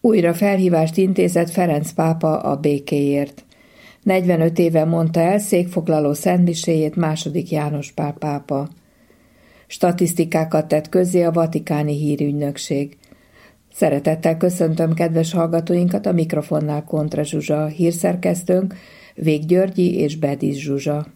Újra felhívást intézett Ferenc pápa a békéért. 45 éve mondta el székfoglaló szentmiséjét II. János Pál pápa. Statisztikákat tett közzé a Vatikáni Hírügynökség. Szeretettel köszöntöm kedves hallgatóinkat, a mikrofonnál Kontra Zsuzsa, hírszerkesztőnk Vég Györgyi és Bedis Zsuzsa.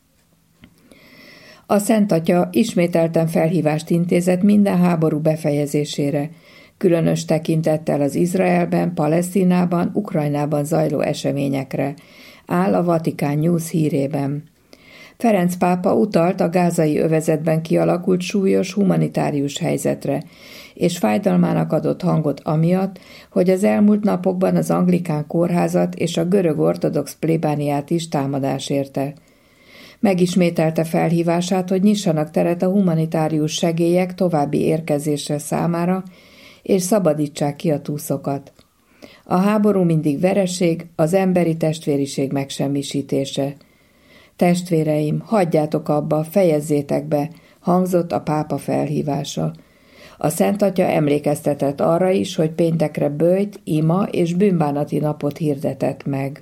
A Szent Atya ismételten felhívást intézett minden háború befejezésére, különös tekintettel az Izraelben, Palesztinában, Ukrajnában zajló eseményekre, áll a Vatikán News hírében. Ferenc pápa utalt a gázai övezetben kialakult súlyos humanitárius helyzetre, és fájdalmának adott hangot amiatt, hogy az elmúlt napokban az anglikán kórházat és a görög ortodox plébániát is támadás érte. Megismételte felhívását, hogy nyissanak teret a humanitárius segélyek további érkezésre számára, és szabadítsák ki a túszokat. A háború mindig vereség, az emberi testvériség megsemmisítése. Testvéreim, hagyjátok abba, fejezzétek be, hangzott a pápa felhívása. A Szent Atya emlékeztetett arra is, hogy péntekre böjt, ima és bűnbánati napot hirdetett meg.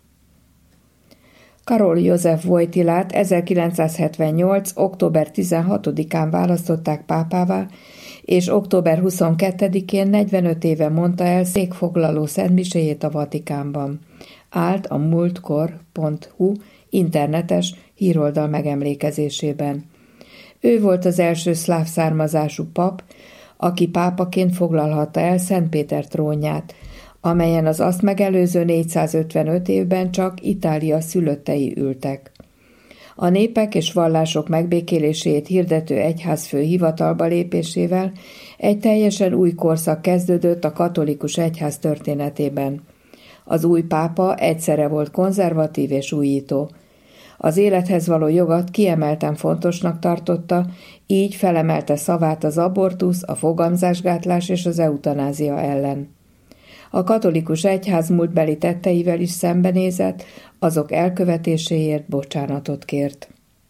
Karol József Wojtylát 1978. október 16-án választották pápává, és október 22-én 45 éve mondta el székfoglaló szentmiséjét a Vatikánban. Állt a múltkor.hu internetes híroldal megemlékezésében. Ő volt az első szláv származású pap, aki pápaként foglalhatta el Szent Péter trónját, amelyen az azt megelőző 455 évben csak Itália szülöttei ültek. A népek és vallások megbékélését hirdető egyházfő hivatalba lépésével egy teljesen új korszak kezdődött a katolikus egyház történetében. Az új pápa egyszerre volt konzervatív és újító. Az élethez való jogot kiemelten fontosnak tartotta, így felemelte szavát az abortusz, a fogamzásgátlás és az eutanázia ellen. A katolikus egyház múltbeli tetteivel is szembenézett, azok elkövetéséért bocsánatot kért.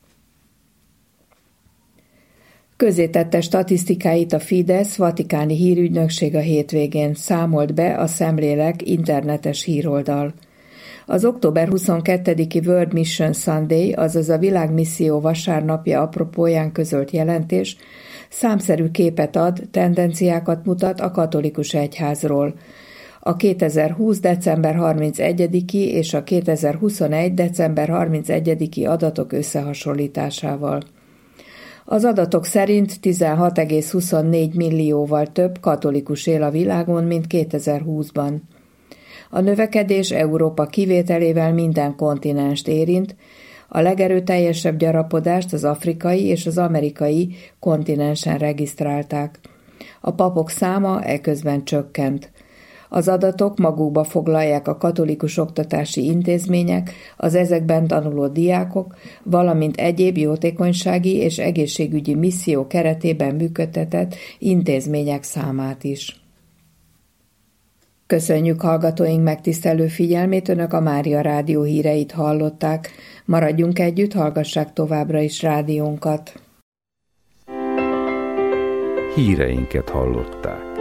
Közzétette statisztikáit a Fidesz Vatikáni Hírügynökség a hétvégén, számolt be a Szemlélek internetes híroldal. Az október 22-i World Mission Sunday, azaz a világmisszió vasárnapja apropóján közölt jelentés számszerű képet ad, tendenciákat mutat a katolikus egyházról. A 2020. december 31-i és a 2021. december 31-i adatok összehasonlításával. Az adatok szerint 16,24 millióval több katolikus él a világon, mint 2020-ban. A növekedés Európa kivételével minden kontinenst érint, a legerőteljesebb gyarapodást az afrikai és az amerikai kontinensen regisztrálták. A papok száma eközben csökkent. Az adatok magukba foglalják a katolikus oktatási intézmények, az ezekben tanuló diákok, valamint egyéb jótékonysági és egészségügyi misszió keretében működtetett intézmények számát is. Köszönjük hallgatóink megtisztelő figyelmét, Önök a Mária Rádió híreit hallották. Maradjunk együtt, hallgassák továbbra is rádiónkat. Híreinket hallották.